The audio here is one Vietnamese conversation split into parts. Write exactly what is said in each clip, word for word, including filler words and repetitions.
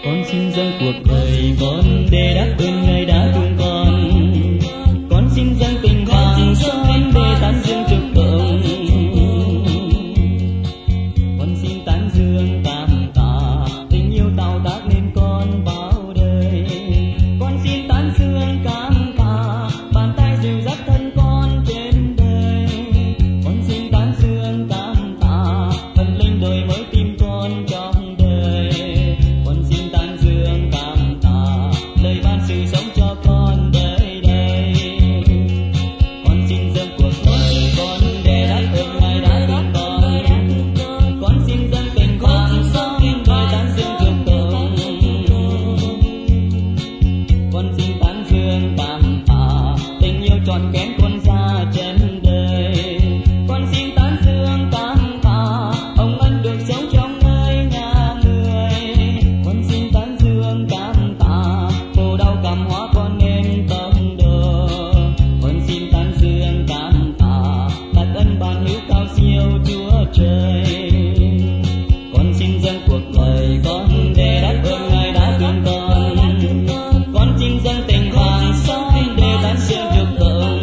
Con xin dâng cuộc đời con để đáp ơn Ngài đã thương con. Con xin dâng tình vàng son để tán dương trước tượng. Con xin tán dương cảm tạ tình yêu tạo tác nên con bao đời. Con xin tán dương cảm tạ bàn tay dìu dắt thân con trên đời. Con xin tán dương cảm tạ thần linh đổi mới tim con trong đời. Con xin tán dương cảm tạ lời ban sự sống cho con đời đây. Con xin dâng cuộc đời con để đáp ơn Ngài đã thương con. Con xin dâng tình vàng son để tán dương trước tượng. Con xin tán dương cảm tạ tình yêu trọn kén con ra chân đời. Con xin tán dương cảm tạ ông ân được sống trong nơi nhà người. Con xin tán dương cảm tạ khổ đau cảm hóa con nên tâm đồ. Con xin tán dương cảm tạ đặt ân ban hữu cao siêu Chúa trời. Con xin dâng cuộc đời con để đáp ơn Ngài đã thương con. Con xin dâng tình vàng son để tán dương trước tượng.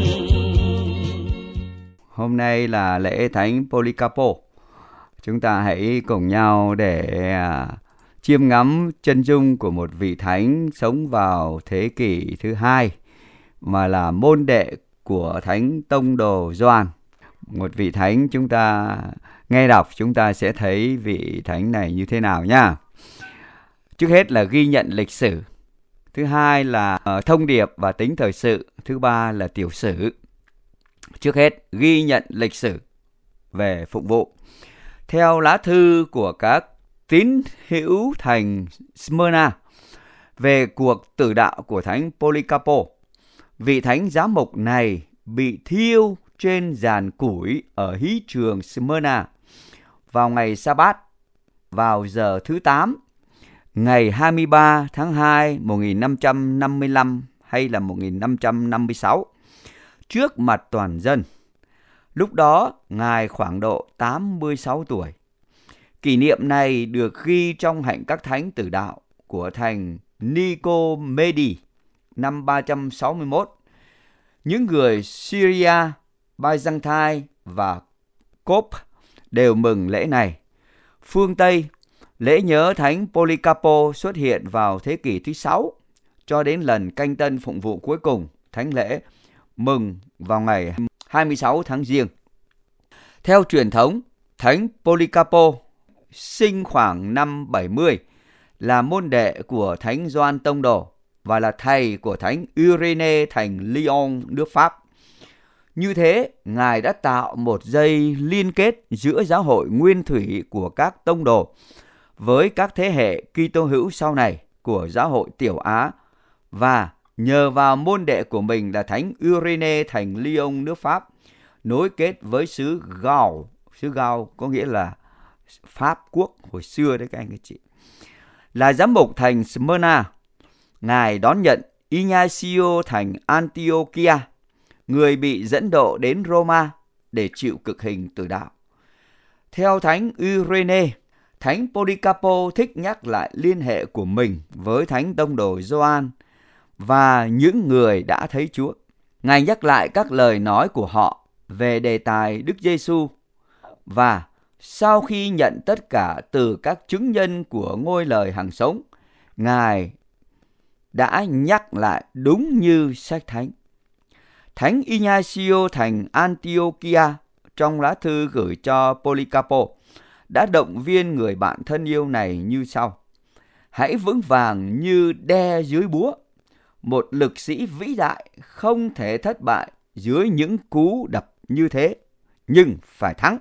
Hôm nay là lễ Thánh Polycarpo. Chúng ta hãy cùng nhau để à, chiêm ngắm chân dung của một vị thánh sống vào thế kỷ thứ hai, mà là môn đệ của Thánh Tông Đồ Gioan. Một vị thánh chúng ta nghe đọc chúng ta sẽ thấy vị thánh này như thế nào nhá. Trước hết là ghi nhận lịch sử. Thứ hai là uh, thông điệp và tính thời sự. Thứ ba là tiểu sử. Trước hết, ghi nhận lịch sử về phụng vụ. Theo lá thư của các tín hữu thành Smyrna về cuộc tử đạo của Thánh Polycarpo, vị thánh giám mục này bị thiêu trên giàn củi ở hí trường Smyrna vào ngày Sa-bát vào giờ thứ tám, ngày hai mươi ba tháng hai một nghìn năm trăm năm mươi lăm hay là một nghìn năm trăm năm mươi sáu, trước mặt toàn dân. Lúc đó, Ngài khoảng độ tám mươi sáu tuổi. Kỷ niệm này được ghi trong hạnh các thánh tử đạo của thành Nicomedes năm ba trăm sáu mươi mốt. Những người Syria, Byzantine và Copts đều mừng lễ này. Phương Tây, lễ nhớ Thánh Polycarpo xuất hiện vào thế kỷ thứ sáu cho đến lần canh tân phụng vụ cuối cùng, thánh lễ mừng vào ngày hai mươi sáu tháng Giêng. Theo truyền thống, Thánh Polycarpo sinh khoảng năm bảy mươi, là môn đệ của Thánh Gioan Tông Đồ và là thầy của Thánh Irénée thành Lyon, nước Pháp. Như thế, Ngài đã tạo một dây liên kết giữa giáo hội nguyên thủy của các tông đồ với các thế hệ Kitô hữu sau này của giáo hội Tiểu Á, và nhờ vào môn đệ của mình là Thánh Irénée thành Lyon, nước Pháp, nối kết với xứ Gaul. Xứ Gaul có nghĩa là Pháp quốc hồi xưa đấy các anh các chị. Là giám mục thành Smyrna, Ngài đón nhận Ignacio thành Antiochia, người bị dẫn độ đến Roma để chịu cực hình tử đạo. Theo Thánh Irénée, Thánh Polycarpo thích nhắc lại liên hệ của mình với Thánh Tông Đồ Gioan và những người đã thấy Chúa. Ngài nhắc lại các lời nói của họ về đề tài Đức Giêsu, và sau khi nhận tất cả từ các chứng nhân của ngôi lời hằng sống, Ngài đã nhắc lại đúng như sách thánh. Thánh Ignacio thành Antiochia trong lá thư gửi cho Polycarpo đã động viên người bạn thân yêu này như sau: hãy vững vàng như đe dưới búa. Một lực sĩ vĩ đại không thể thất bại dưới những cú đập như thế, nhưng phải thắng.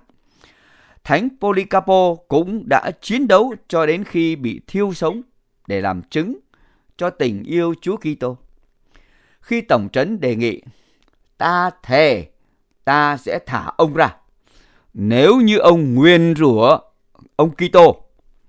Thánh Polycarpo cũng đã chiến đấu cho đến khi bị thiêu sống để làm chứng cho tình yêu Chúa Kitô. Khi tổng trấn đề nghị, ta thề ta sẽ thả ông ra nếu như ông nguyền rủa ông Kitô,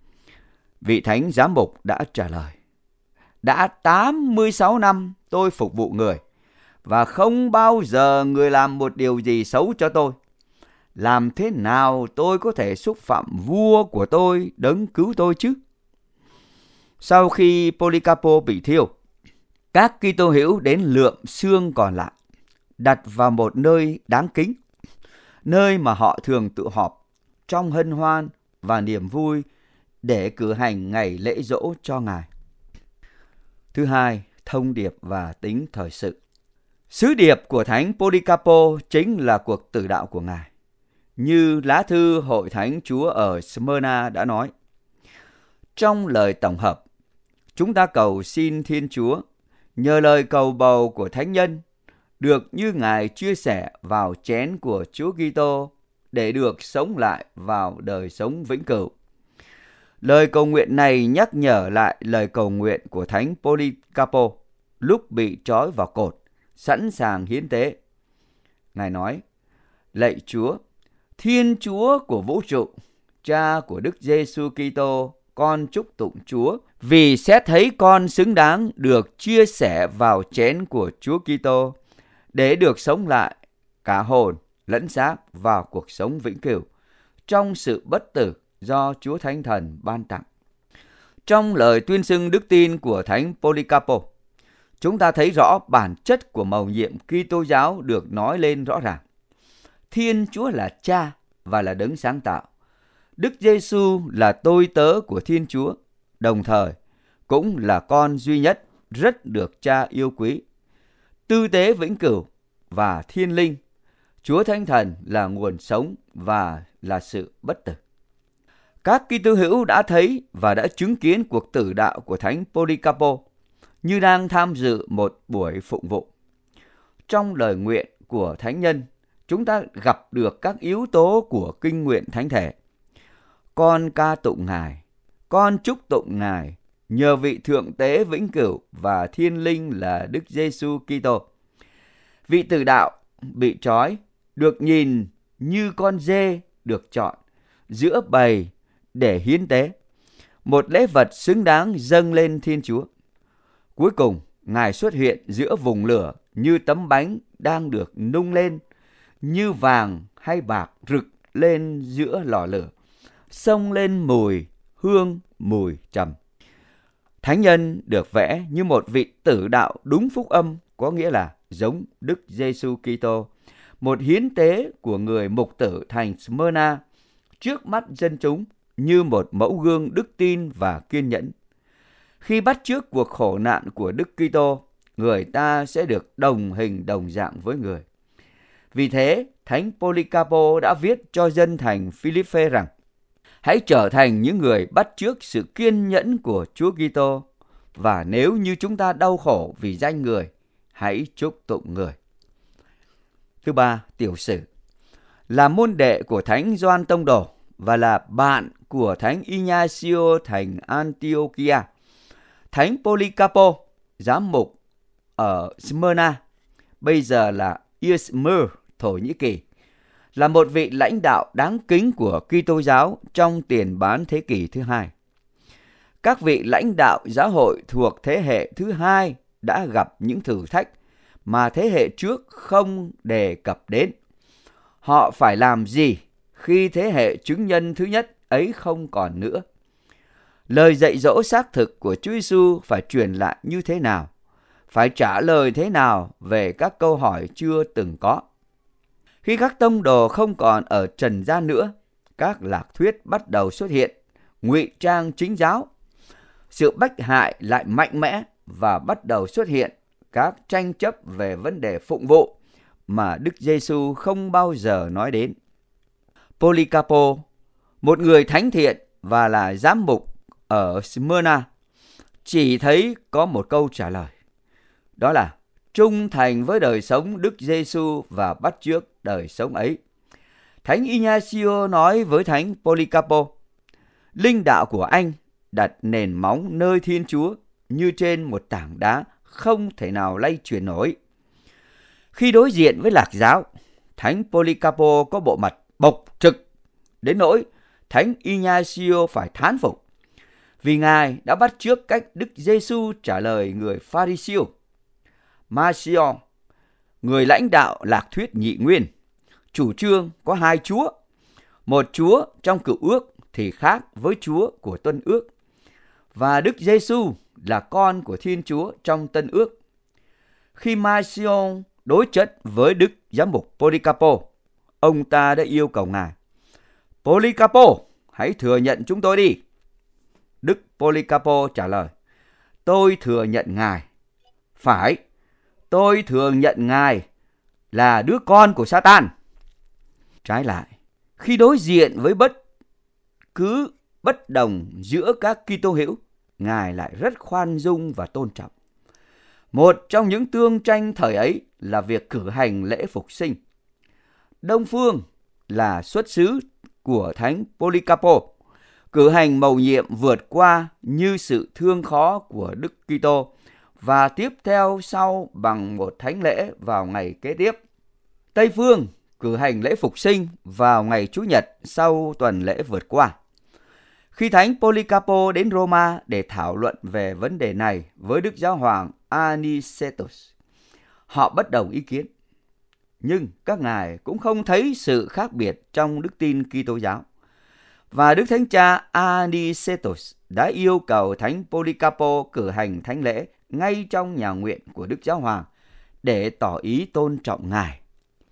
vị thánh giám mục đã trả lời: đã tám mươi sáu năm tôi phục vụ người, và không bao giờ người làm một điều gì xấu cho tôi. Làm thế nào tôi có thể xúc phạm vua của tôi, đấng cứu tôi chứ? Sau khi Polycarpo bị thiêu, các Kitô hữu đến lượm xương còn lại, đặt vào một nơi đáng kính, nơi mà họ thường tụ họp trong hân hoan và niềm vui để cử hành ngày lễ dỗ cho Ngài. Thứ hai, thông điệp và tính thời sự. Sứ điệp của Thánh Polycarpo chính là cuộc tử đạo của Ngài. Như lá thư Hội Thánh Chúa ở Smyrna đã nói, trong lời tổng hợp, chúng ta cầu xin Thiên Chúa nhờ lời cầu bầu của Thánh Nhân được như Ngài chia sẻ vào chén của Chúa Kitô để được sống lại vào đời sống vĩnh cửu. Lời cầu nguyện này nhắc nhở lại lời cầu nguyện của Thánh Polycarpo lúc bị trói vào cột, sẵn sàng hiến tế. Ngài nói, lạy Chúa, Thiên Chúa của vũ trụ, Cha của Đức Giêsu Kitô, con chúc tụng Chúa vì sẽ thấy con xứng đáng được chia sẻ vào chén của Chúa Kitô để được sống lại cả hồn lẫn xác vào cuộc sống vĩnh cửu trong sự bất tử do Chúa Thánh Thần ban tặng. Trong lời tuyên xưng đức tin của Thánh Polycarpo, chúng ta thấy rõ bản chất của mầu nhiệm Kitô giáo được nói lên rõ ràng. Thiên Chúa là Cha và là đấng sáng tạo. Đức Giêsu là tôi tớ của Thiên Chúa, đồng thời cũng là con duy nhất rất được Cha yêu quý. Tư tế vĩnh cửu và thiên linh, Chúa Thánh Thần là nguồn sống và là sự bất tử. Các Kitô hữu đã thấy và đã chứng kiến cuộc tử đạo của Thánh Polycarpo như đang tham dự một buổi phụng vụ. Trong lời nguyện của Thánh Nhân, chúng ta gặp được các yếu tố của kinh nguyện thánh thể. Con ca tụng Ngài, con chúc tụng Ngài, nhờ vị thượng tế vĩnh cửu và thiên linh là Đức Giêsu Kitô. Vị tử đạo bị trói được nhìn như con dê được chọn giữa bầy để hiến tế, một lễ vật xứng đáng dâng lên Thiên Chúa. Cuối cùng, Ngài xuất hiện giữa vùng lửa như tấm bánh đang được nung lên, như vàng hay bạc rực lên giữa lò lửa, xông lên mùi hương mùi trầm. Thánh Nhân được vẽ như một vị tử đạo đúng phúc âm, có nghĩa là giống Đức Giêsu Kitô, một hiến tế của người mục tử thành Smyrna trước mắt dân chúng như một mẫu gương đức tin và kiên nhẫn. Khi bắt chước cuộc khổ nạn của Đức Kitô, người ta sẽ được đồng hình đồng dạng với người. Vì thế, Thánh Polycarpo đã viết cho dân thành Philippe rằng: hãy trở thành những người bắt chước sự kiên nhẫn của Chúa Kitô, và nếu như chúng ta đau khổ vì danh người, hãy chúc tụng người. Thứ ba, tiểu sử. Là môn đệ của Thánh Gioan Tông Đồ và là bạn của Thánh Ignacio thành Antiochia, Thánh Polycarpo, giám mục ở Smyrna, bây giờ là Izmir, Thổ Nhĩ Kỳ, là một vị lãnh đạo đáng kính của Kitô giáo trong tiền bán thế kỷ thứ hai. Các vị lãnh đạo giáo hội thuộc thế hệ thứ hai đã gặp những thử thách mà thế hệ trước không đề cập đến. Họ phải làm gì khi thế hệ chứng nhân thứ nhất ấy không còn nữa? Lời dạy dỗ xác thực của Chúa Giêsu phải truyền lại như thế nào? Phải trả lời thế nào về các câu hỏi chưa từng có? Khi các tông đồ không còn ở trần gian nữa, các lạc thuyết bắt đầu xuất hiện, ngụy trang chính giáo. Sự bách hại lại mạnh mẽ và bắt đầu xuất hiện các tranh chấp về vấn đề phụng vụ mà Đức Giêsu không bao giờ nói đến. Polycarpo, một người thánh thiện và là giám mục ở Smyrna, chỉ thấy có một câu trả lời. Đó là trung thành với đời sống Đức Giêsu và bắt chước đời sống ấy. Thánh Ignacio nói với Thánh Polycarpo: linh đạo của anh đặt nền móng nơi Thiên Chúa như trên một tảng đá không thể nào lay chuyển nổi. Khi đối diện với lạc giáo, Thánh Polycarpo có bộ mặt bộc trực đến nỗi Thánh Ignacio phải thán phục, vì Ngài đã bắt chước cách Đức Giêsu trả lời người Pha-ri-siêu. Marcion, người lãnh đạo lạc thuyết nhị nguyên, chủ trương có hai Chúa. Một Chúa trong Cựu Ước thì khác với Chúa của Tuân Ước. và Đức Giêsu là con của Thiên Chúa trong Tân Ước. Khi Marcion đối chất với Đức Giám mục Polycarpo, ông ta đã yêu cầu ngài: Polycarpo, hãy thừa nhận chúng tôi đi. Đức Polycarpo trả lời: Tôi thừa nhận ngài. Phải, tôi thừa nhận ngài là đứa con của Satan. Trái lại, khi đối diện với bất cứ bất đồng giữa các Kitô hữu, ngài lại rất khoan dung và tôn trọng. Một trong những tương tranh thời ấy là việc cử hành lễ phục sinh. Đông phương là xuất xứ của Thánh Polycarpo, cử hành mầu nhiệm vượt qua như sự thương khó của Đức Kitô và tiếp theo sau bằng một thánh lễ vào ngày kế tiếp. Tây phương cử hành lễ phục sinh vào ngày Chủ nhật sau tuần lễ vượt qua. Khi Thánh Polycarpo đến Roma để thảo luận về vấn đề này với Đức Giáo hoàng Anicetus, họ bất đồng ý kiến. Nhưng các ngài cũng không thấy sự khác biệt trong đức tin Kitô giáo. Và Đức Thánh Cha Anicetus đã yêu cầu Thánh Polycarpo cử hành thánh lễ ngay trong nhà nguyện của Đức Giáo hoàng để tỏ ý tôn trọng ngài.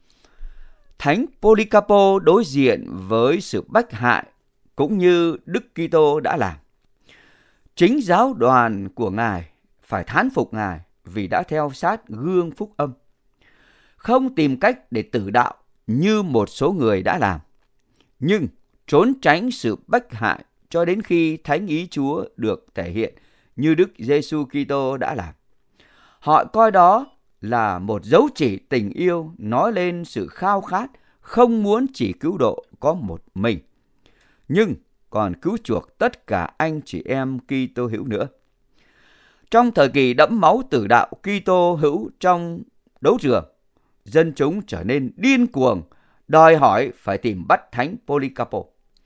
Thánh Polycarpo đối diện với sự bách hại cũng như Đức Kitô đã làm. Chính giáo đoàn của ngài phải thán phục ngài vì đã theo sát gương phúc âm, không tìm cách để tử đạo như một số người đã làm, nhưng trốn tránh sự bách hại cho đến khi thánh ý Chúa được thể hiện như Đức Giêsu Kitô đã làm. Họ coi đó là một dấu chỉ tình yêu nói lên sự khao khát không muốn chỉ cứu độ có một mình, nhưng còn cứu chuộc tất cả anh chị em Kitô hữu nữa. Trong thời kỳ đẫm máu tử đạo Kitô hữu trong đấu trường, dân chúng trở nên điên cuồng, đòi hỏi phải tìm bắt Thánh Polycarpo.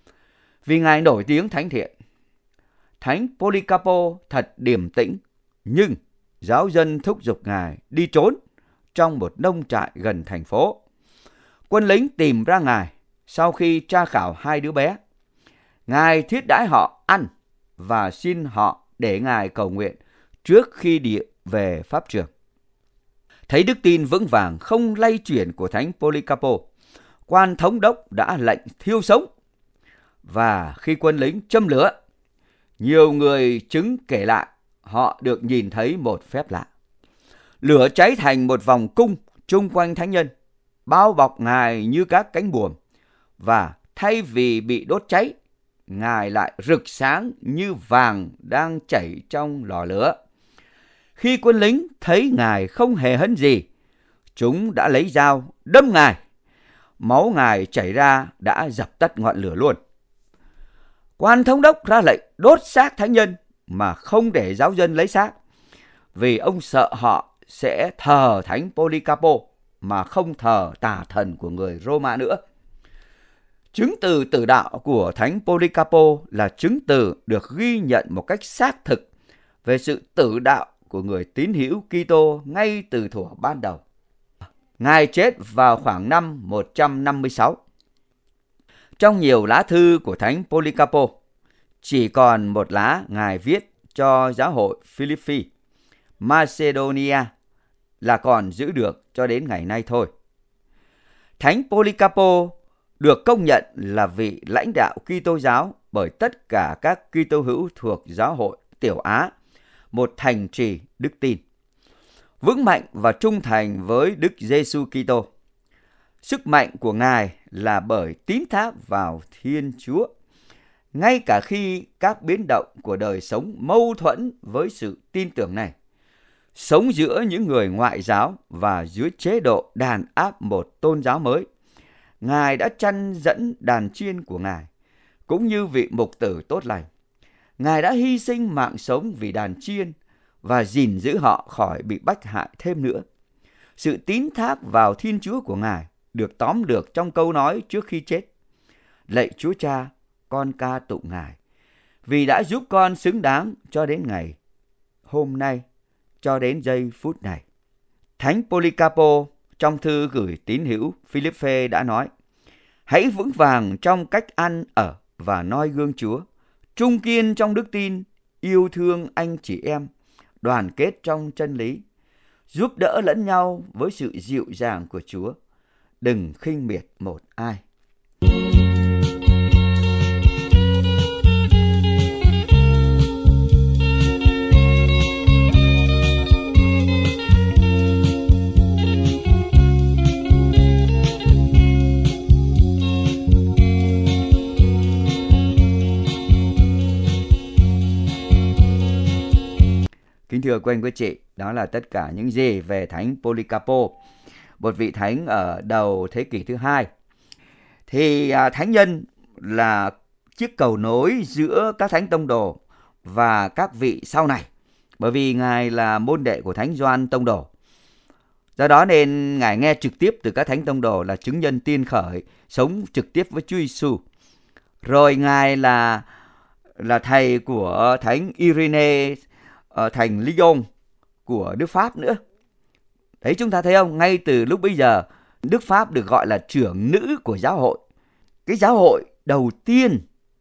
Vì ngài nổi tiếng thánh thiện, Thánh Polycarpo thật điềm tĩnh, nhưng giáo dân thúc giục ngài đi trốn trong một nông trại gần thành phố. Quân lính tìm ra ngài sau khi tra khảo hai đứa bé. Ngài thiết đãi họ ăn và xin họ để ngài cầu nguyện trước khi đi về pháp trường. Thấy đức tin vững vàng không lay chuyển của Thánh Polycarpo, quan thống đốc đã lệnh thiêu sống. Và khi quân lính châm lửa, nhiều người chứng kể lại họ được nhìn thấy một phép lạ. Lửa cháy thành một vòng cung chung quanh thánh nhân, bao bọc ngài như các cánh buồm, và thay vì bị đốt cháy, ngài lại rực sáng như vàng đang chảy trong lò lửa. Khi quân lính thấy ngài không hề hấn gì, chúng đã lấy dao đâm ngài. Máu ngài chảy ra đã dập tắt ngọn lửa luôn. Quan thống đốc ra lệnh đốt xác thánh nhân mà không để giáo dân lấy xác, vì ông sợ họ sẽ thờ Thánh Polycarpo mà không thờ tà thần của người Roma nữa. Chứng từ tử đạo của Thánh Polycarpo là chứng từ được ghi nhận một cách xác thực về sự tử đạo của người tín hữu Kitô ngay từ thuở ban đầu. Ngài chết vào khoảng năm một trăm năm mươi sáu. Trong nhiều lá thư của Thánh Polycarpo, chỉ còn một lá ngài viết cho giáo hội Philippi, Macedonia là còn giữ được cho đến ngày nay thôi. Thánh Polycarpo được công nhận là vị lãnh đạo Kitô giáo bởi tất cả các Kitô hữu thuộc giáo hội Tiểu Á, một thành trì đức tin, vững mạnh và trung thành với Đức Giêsu Kitô. Sức mạnh của ngài là bởi tín thác vào Thiên Chúa, ngay cả khi các biến động của đời sống mâu thuẫn với sự tin tưởng này. Sống giữa những người ngoại giáo và dưới chế độ đàn áp một tôn giáo mới, ngài đã chăn dẫn đàn chiên của ngài, cũng như vị mục tử tốt lành. Ngài đã hy sinh mạng sống vì đàn chiên và gìn giữ họ khỏi bị bách hại thêm nữa. Sự tín thác vào Thiên Chúa của ngài được tóm được trong câu nói trước khi chết: Lạy Chúa Cha, con ca tụng ngài, vì đã giúp con xứng đáng cho đến ngày hôm nay, cho đến giây phút này. Thánh Polycarpo trong thư gửi tín hữu Philippi đã nói: Hãy vững vàng trong cách ăn ở và noi gương Chúa, trung kiên trong đức tin, yêu thương anh chị em, đoàn kết trong chân lý, giúp đỡ lẫn nhau với sự dịu dàng của Chúa. Đừng khinh miệt một ai. Kính thưa quý anh quý chị, đó là tất cả những gì về Thánh Polycarpo, một vị thánh ở đầu thế kỷ thứ hai. Thì à, thánh nhân là chiếc cầu nối giữa các thánh tông đồ và các vị sau này, bởi vì Ngài là môn đệ của Thánh Gioan Tông Đồ. Do đó nên Ngài nghe trực tiếp từ các thánh tông đồ là chứng nhân tiên khởi, sống trực tiếp với Chúa Giêsu. Rồi Ngài là là thầy của Thánh Irénée ở thành Lyon của nước Pháp nữa. Đấy, chúng ta thấy không? Ngay từ lúc bây giờ, nước Pháp được gọi là trưởng nữ của giáo hội. Cái giáo hội đầu tiên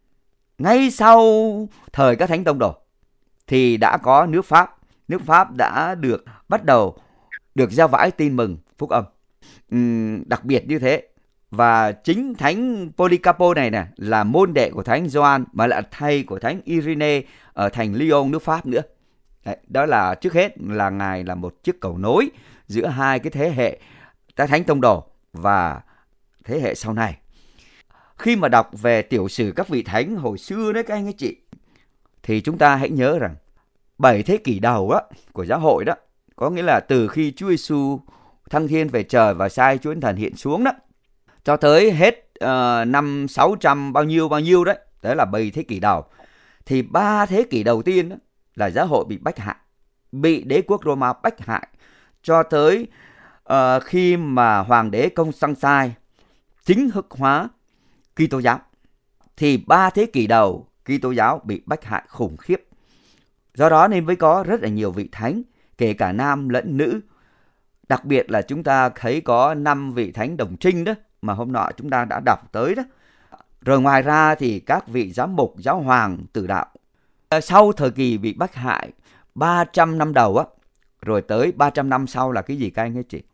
ngay sau thời các thánh tông đồ thì đã có nước Pháp. Nước Pháp đã được bắt đầu được gieo vãi tin mừng phúc âm. Uhm, đặc biệt như thế. Và chính Thánh Polycarpo này nè là môn đệ của Thánh Gioan, mà là thầy của Thánh Irénée ở thành Lyon, nước Pháp nữa. Đấy, đó là trước hết là Ngài là một chiếc cầu nối giữa hai cái thế hệ các thánh tông đồ và thế hệ sau này. Khi mà đọc về tiểu sử các vị thánh hồi xưa đấy các anh các chị, thì chúng ta hãy nhớ rằng bảy thế kỷ đầu đó, của giáo hội đó, có nghĩa là từ khi Chúa Giêsu thăng thiên về trời và sai Chúa Thánh Thần hiện xuống đó, cho tới hết uh, năm sáu trăm bao nhiêu bao nhiêu đấy, đó là bảy thế kỷ đầu. Thì ba thế kỷ đầu tiên đó, là giáo hội bị bách hại, bị đế quốc Roma bách hại, cho tới uh, khi mà hoàng đế Constantine chính thức hóa Kitô giáo. Thì ba thế kỷ đầu Kitô giáo bị bách hại khủng khiếp. Do đó nên mới có rất là nhiều vị thánh, kể cả nam lẫn nữ. Đặc biệt là chúng ta thấy có năm vị thánh đồng trinh đó, mà hôm nọ chúng ta đã đọc tới đó. Rồi ngoài ra thì các vị giám mục, giáo hoàng, tử đạo. Sau thời kỳ bị bách hại ba trăm năm đầu á, rồi tới ba trăm năm sau là cái gì các anh ấy chị?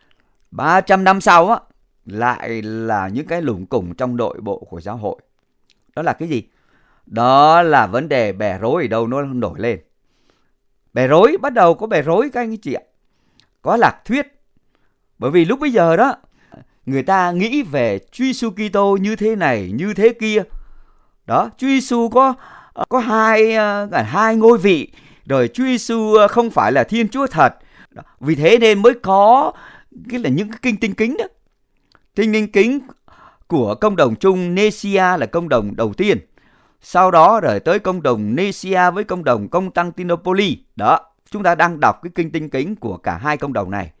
ba trăm năm sau á, lại là những cái lủng củng trong nội bộ của giáo hội. Đó là cái gì? Đó là vấn đề bè rối ở đâu nó nổi lên. Bè rối, bắt đầu có bè rối các anh ấy chị ạ. Có lạc thuyết. Bởi vì lúc bây giờ đó, người ta nghĩ về Chúa Giêsu Kitô như thế này, như thế kia. Đó, Chúa Giêsu có có hai cả hai ngôi vị, rồi Chúa Giêsu không phải là Thiên Chúa thật. Đó, vì thế nên mới có cái là những cái kinh tinh kính đó. Kinh tinh kính của công đồng chung Nicaea là công đồng đầu tiên. Sau đó rồi tới công đồng Nicaea với công đồng Constantinople. Đó, chúng ta đang đọc cái kinh tinh kính của cả hai công đồng này.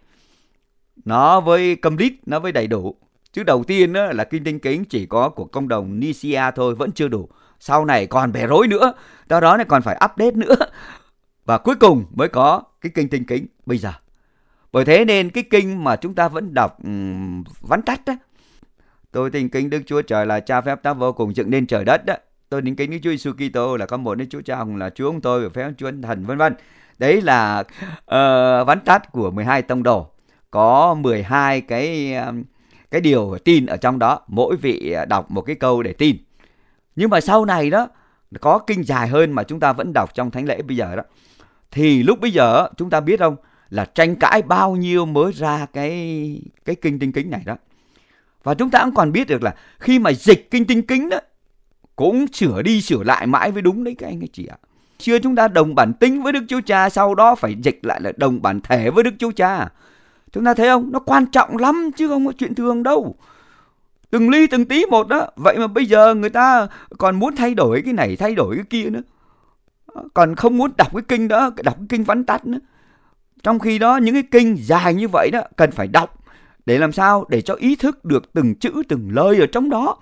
Nó với complete, nó với đầy đủ. Chứ đầu tiên đó là kinh tinh kính chỉ có của công đồng Nicaea thôi, vẫn chưa đủ. Sau này còn bè rối nữa, do đó này còn phải update nữa. Và cuối cùng mới có cái kinh tinh kính bây giờ. Bởi thế nên cái kinh mà chúng ta vẫn đọc um, vắn tắt đó. Tôi thỉnh kính Đức Chúa Trời là Cha phép tác vô cùng dựng nên trời đất đó. Tôi thỉnh kính Đức Chúa Giêsu Kitô là có một Đức Chúa Cha hùng là Chúa ông tôi và phép Chúa Thần vân vân. Đấy là uh, vắn tắt của mười hai tông đồ. Có mười hai cái cái điều tin ở trong đó, mỗi vị đọc một cái câu để tin. Nhưng mà sau này đó có kinh dài hơn mà chúng ta vẫn đọc trong thánh lễ bây giờ đó. Thì lúc bây giờ chúng ta biết không, là tranh cãi bao nhiêu mới ra cái cái kinh tinh kính này đó. Và chúng ta cũng còn biết được là khi mà dịch kinh tinh kính đó cũng sửa đi sửa lại mãi với đúng đấy các anh ấy chị ạ. Xưa chúng ta đồng bản tính với Đức Chúa Cha, sau đó phải dịch lại là đồng bản thể với Đức Chúa Cha. Chúng ta thấy không? Nó quan trọng lắm chứ không có chuyện thường đâu. Từng ly từng tí một đó. Vậy mà bây giờ người ta còn muốn thay đổi cái này, thay đổi cái kia nữa. Còn không muốn đọc cái kinh đó, đọc cái kinh vắn tắt nữa. Trong khi đó những cái kinh dài như vậy đó cần phải đọc. Để làm sao? Để cho ý thức được từng chữ, từng lời ở trong đó.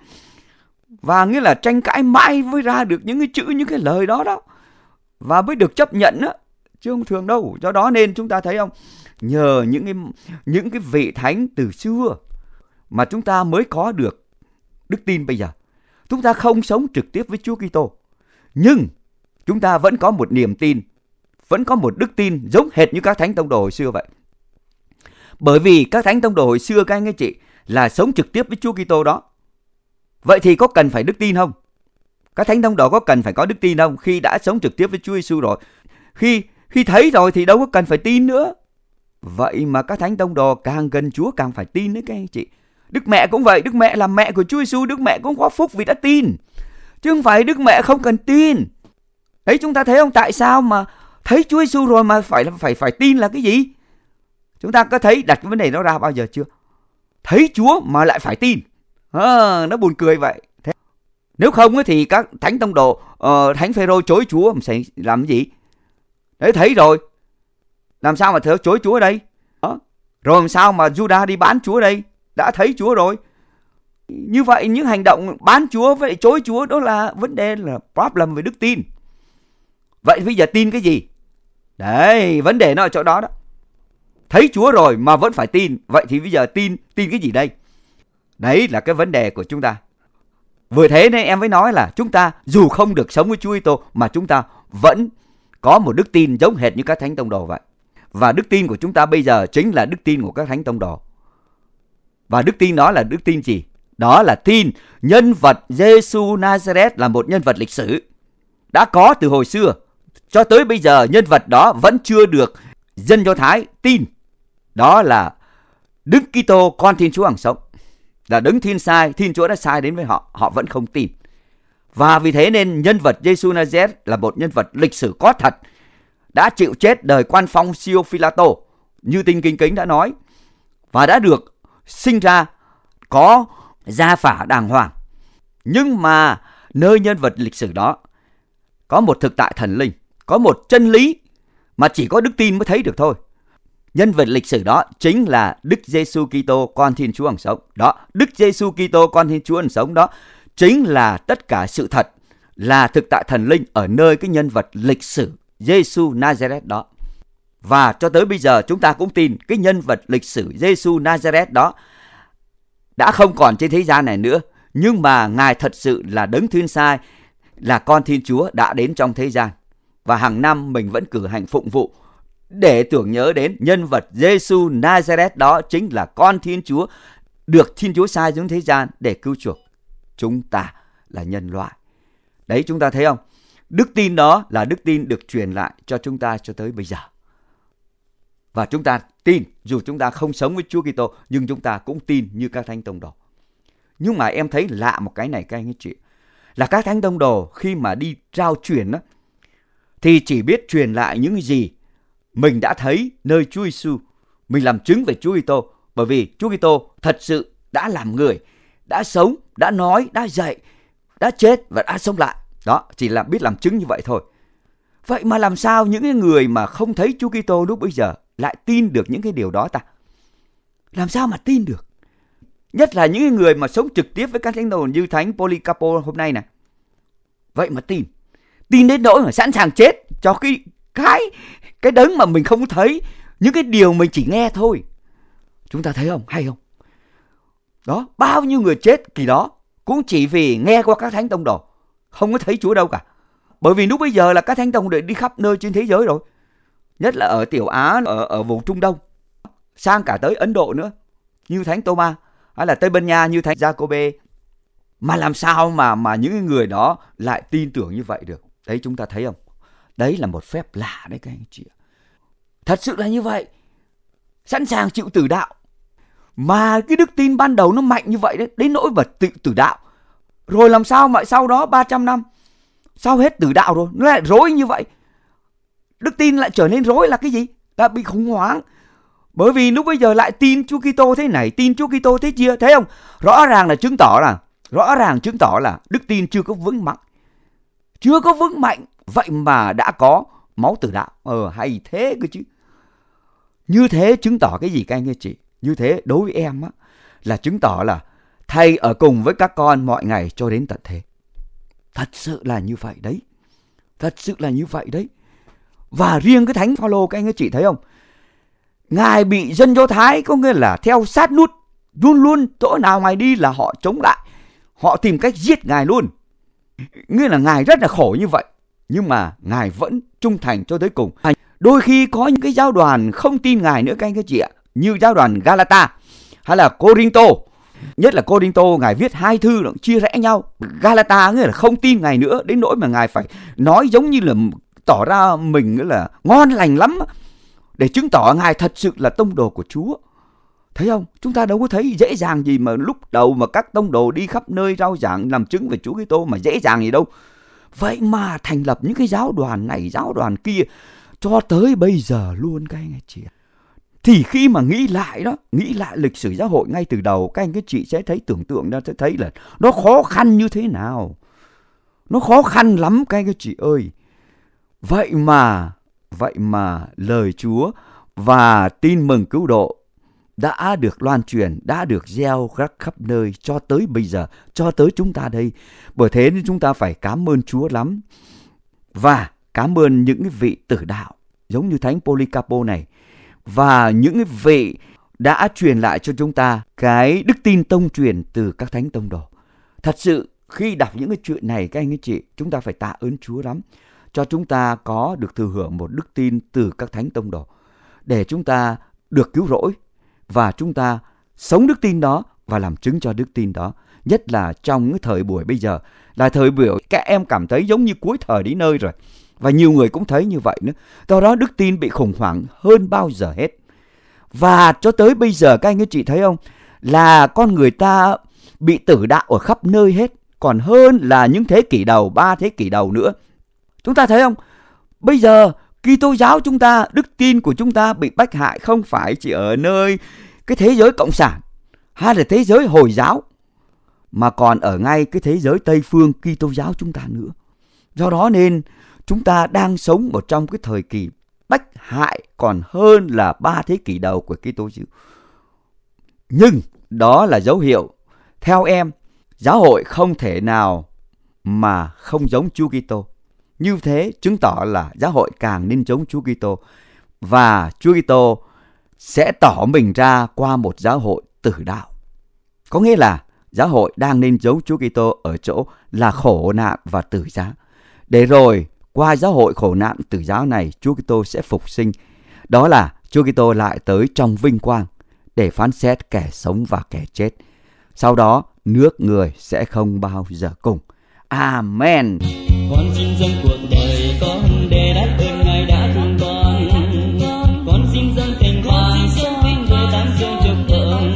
Và nghĩa là tranh cãi mãi mới ra được những cái chữ, những cái lời đó đó. Và mới được chấp nhận đó. Chứ không thường đâu. Do đó nên chúng ta thấy không? Nhờ những cái, những cái vị thánh từ xưa mà chúng ta mới có được đức tin bây giờ. Chúng ta không sống trực tiếp với Chúa Kitô, nhưng chúng ta vẫn có một niềm tin, vẫn có một đức tin giống hệt như các thánh tông đồ hồi xưa vậy. Bởi vì các thánh tông đồ hồi xưa các anh chị là sống trực tiếp với Chúa Kitô đó. Vậy thì có cần phải đức tin không? Các thánh tông đồ có cần phải có đức tin không? Khi đã sống trực tiếp với Chúa Giêsu rồi, khi khi thấy rồi thì đâu có cần phải tin nữa. Vậy mà các thánh tông đồ càng gần Chúa càng phải tin đấy các anh chị. Đức Mẹ cũng vậy, Đức Mẹ là mẹ của Chúa Giêsu, Đức Mẹ cũng có phúc vì đã tin, chứ không phải Đức Mẹ không cần tin. Đấy, chúng ta thấy không? Tại sao mà thấy Chúa Giêsu rồi mà phải phải phải tin là cái gì? Chúng ta có thấy đặt cái vấn đề đó ra bao giờ chưa? Thấy Chúa mà lại phải tin, à, nó buồn cười vậy. Thế, nếu không thì các thánh tông đồ, uh, thánh Phêrô chối Chúa sẽ làm cái gì? Đấy, thấy rồi, làm sao mà chối Chúa ở đây? Đó. Rồi làm sao mà Judas đi bán Chúa đây? Đã thấy Chúa rồi. Như vậy những hành động bán Chúa với chối Chúa đó là vấn đề, là problem về đức tin. Vậy bây giờ tin cái gì? Đấy, vấn đề nó ở chỗ đó đó. Thấy Chúa rồi mà vẫn phải tin. Vậy thì bây giờ tin tin cái gì đây? Đấy là cái vấn đề của chúng ta. Vừa thế nên em mới nói là chúng ta dù không được sống với Chúa Kitô mà chúng ta vẫn có một đức tin giống hệt như các thánh tông đồ vậy. Và đức tin của chúng ta bây giờ chính là đức tin của các thánh tông đồ. Và đức tin đó là đức tin gì? Đó là tin nhân vật Giêsu Nazareth là một nhân vật lịch sử, đã có từ hồi xưa cho tới bây giờ. Nhân vật đó vẫn chưa được dân Do Thái tin. Đó là Đức Kitô, con Thiên Chúa hằng sống, là Đấng Thiên sai, Thiên Chúa đã sai đến với họ, họ vẫn không tin. Và vì thế nên nhân vật Giêsu Nazareth là một nhân vật lịch sử có thật, đã chịu chết đời quan phong Sio Phi-la-tô như Tin Kinh Kính đã nói, và đã được sinh ra có gia phả đàng hoàng. Nhưng mà nơi nhân vật lịch sử đó có một thực tại thần linh, có một chân lý mà chỉ có đức tin mới thấy được thôi. Nhân vật lịch sử đó chính là Đức Giêsu Kitô, con Thiên Chúa hằng sống. Đó, Đức Giêsu Kitô, con Thiên Chúa hằng sống đó chính là tất cả sự thật, là thực tại thần linh ở nơi cái nhân vật lịch sử Giêsu Nazareth đó. Và cho tới bây giờ chúng ta cũng tin cái nhân vật lịch sử Giêsu Nazareth đó đã không còn trên thế gian này nữa, nhưng mà Ngài thật sự là Đấng Thiên sai, là con Thiên Chúa đã đến trong thế gian. Và hàng năm mình vẫn cử hành phụng vụ để tưởng nhớ đến nhân vật Giêsu Nazareth đó chính là con Thiên Chúa, được Thiên Chúa sai xuống thế gian để cứu chuộc chúng ta là nhân loại. Đấy, chúng ta thấy không? Đức tin đó là đức tin được truyền lại cho chúng ta cho tới bây giờ. Và chúng ta tin, dù chúng ta không sống với Chúa Kitô, nhưng chúng ta cũng tin như các thánh tông đồ. Nhưng mà em thấy lạ một cái này các anh chị, là các thánh tông đồ khi mà đi rao truyền đó, thì chỉ biết truyền lại những gì mình đã thấy nơi Chúa Giêsu, mình làm chứng về Chúa Kitô. Bởi vì Chúa Kitô thật sự đã làm người, đã sống, đã nói, đã dạy, đã chết và đã sống lại. Đó, chỉ là biết làm chứng như vậy thôi. Vậy mà làm sao những người mà không thấy Chúa Kitô lúc bây giờ lại tin được những cái điều đó ta? Làm sao mà tin được? Nhất là những người mà sống trực tiếp với các thánh đồ như Thánh Polycarpo hôm nay này. Vậy mà tin. Tin đến nỗi mà sẵn sàng chết cho cái cái cái đấng mà mình không thấy, những cái điều mình chỉ nghe thôi. Chúng ta thấy không? Hay không? Đó, bao nhiêu người chết kỳ đó cũng chỉ vì nghe qua các thánh tông đồ, không có thấy Chúa đâu cả. Bởi vì lúc bây giờ là các thánh tông đồ đi khắp nơi trên thế giới rồi, nhất là ở Tiểu Á, ở, ở vùng Trung Đông, sang cả tới Ấn Độ nữa, như Thánh Tô-ma, hay là Tây Ban Nha như Thánh Gia-cô-bê. Mà làm sao mà, mà những người đó lại tin tưởng như vậy được? Đấy, chúng ta thấy không? Đấy là một phép lạ đấy các anh chị. Thật sự là như vậy. Sẵn sàng chịu tử đạo. Mà cái đức tin ban đầu nó mạnh như vậy đấy, đến nỗi mà tự tử đạo. Rồi làm sao mà sau đó ba trăm năm, sau hết tử đạo rồi, nó lại rối như vậy. Đức tin lại trở nên rối là cái gì? Đã bị khủng hoảng. Bởi vì lúc bây giờ lại tin Chúa Kitô thế này, tin Chúa Kitô thế kia, thấy không? Rõ ràng là chứng tỏ là, rõ ràng chứng tỏ là đức tin chưa có vững mạnh. Chưa có vững mạnh, vậy mà đã có máu tử đạo. Ờ, hay thế cơ chứ. Như thế chứng tỏ cái gì các anh chị? Như thế đối với em á, là chứng tỏ là Thầy ở cùng với các con mọi ngày cho đến tận thế. Thật sự là như vậy đấy. Thật sự là như vậy đấy. Và riêng cái Thánh Phaolô các anh chị thấy không? Ngài bị dân Do Thái có nghĩa là theo sát nút, luôn luôn chỗ nào Ngài đi là họ chống lại, họ tìm cách giết Ngài luôn. Nghĩa là Ngài rất là khổ như vậy. nhưng mà Ngài vẫn trung thành cho tới cùng. Đôi khi có những cái giáo đoàn không tin Ngài nữa các anh các chị ạ, như giáo đoàn Galata hay là Corinto. Nhất là Corinto, Ngài viết hai thư nó chia rẽ nhau. Galata nghĩa là không tin Ngài nữa, đến nỗi mà Ngài phải nói giống như là tỏ ra mình là ngon lành lắm để chứng tỏ Ngài thật sự là tông đồ của Chúa. Thấy không? Chúng ta đâu có thấy dễ dàng gì mà lúc đầu mà các tông đồ đi khắp nơi rao giảng làm chứng về Chúa Kitô mà dễ dàng gì đâu. Vậy mà thành lập những cái giáo đoàn này, giáo đoàn kia cho tới bây giờ luôn các anh chị. Thì khi mà nghĩ lại đó, nghĩ lại lịch sử giáo hội ngay từ đầu, các anh các chị sẽ thấy, tưởng tượng ra sẽ thấy là nó khó khăn như thế nào. Nó khó khăn lắm các anh các chị ơi. Vậy mà, vậy mà lời Chúa và tin mừng cứu độ đã được loan truyền, đã được gieo rắc khắp nơi cho tới bây giờ, cho tới chúng ta đây. Bởi thế nên chúng ta phải cảm ơn Chúa lắm. Và cảm ơn những vị tử đạo giống như Thánh Polycarpo này, và những vị đã truyền lại cho chúng ta cái đức tin tông truyền từ các thánh tông đồ. Thật sự khi đọc những cái chuyện này các anh các chị, chúng ta phải tạ ơn Chúa lắm, cho chúng ta có được thừa hưởng một đức tin từ các thánh tông đồ, để chúng ta được cứu rỗi và chúng ta sống đức tin đó và làm chứng cho đức tin đó. Nhất là trong cái thời buổi bây giờ, là thời buổi các em cảm thấy giống như cuối thời đến nơi rồi. Và nhiều người cũng thấy như vậy nữa. Do đó đức tin bị khủng hoảng hơn bao giờ hết. Và cho tới bây giờ các anh các chị thấy không, là con người ta bị tử đạo ở khắp nơi hết, còn hơn là những thế kỷ đầu, ba thế kỷ đầu nữa. Chúng ta thấy không, bây giờ Kitô giáo chúng ta, đức tin của chúng ta bị bách hại không phải chỉ ở nơi cái thế giới cộng sản hay là thế giới Hồi giáo, mà còn ở ngay cái thế giới Tây phương Kitô giáo chúng ta nữa. Do đó nên chúng ta đang sống ở trong cái thời kỳ bách hại còn hơn là ba thế kỷ đầu của Kitô giáo. Nhưng đó là dấu hiệu, theo em, giáo hội không thể nào mà không giống Chúa Kitô. Như thế chứng tỏ là giáo hội càng nên giống Chúa Kitô, và Chúa Kitô sẽ tỏ mình ra qua một giáo hội tử đạo. Có nghĩa là giáo hội đang nên giống Chúa Kitô ở chỗ là khổ nạn và tử giá. Để rồi qua giáo hội khổ nạn tử giá này, Chúa Kitô sẽ phục sinh. Đó là Chúa Kitô lại tới trong vinh quang để phán xét kẻ sống và kẻ chết. Sau đó nước người sẽ không bao giờ cùng. Amen. Con xin dâng cuộc đời con để đáp ơn Ngài đã thương con. Con xin dâng tình con sống để tán dương chúc ơn.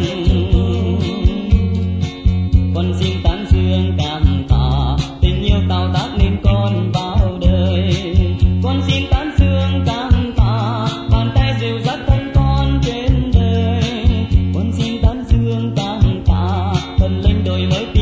Con xin tán dương cảm tạ tình yêu tạo tác nên con bao đời. Con xin tán dương cảm tạ bàn tay dìu dắt thân con trên đời. Con xin tán dương cảm tạ thần linh đổi mới.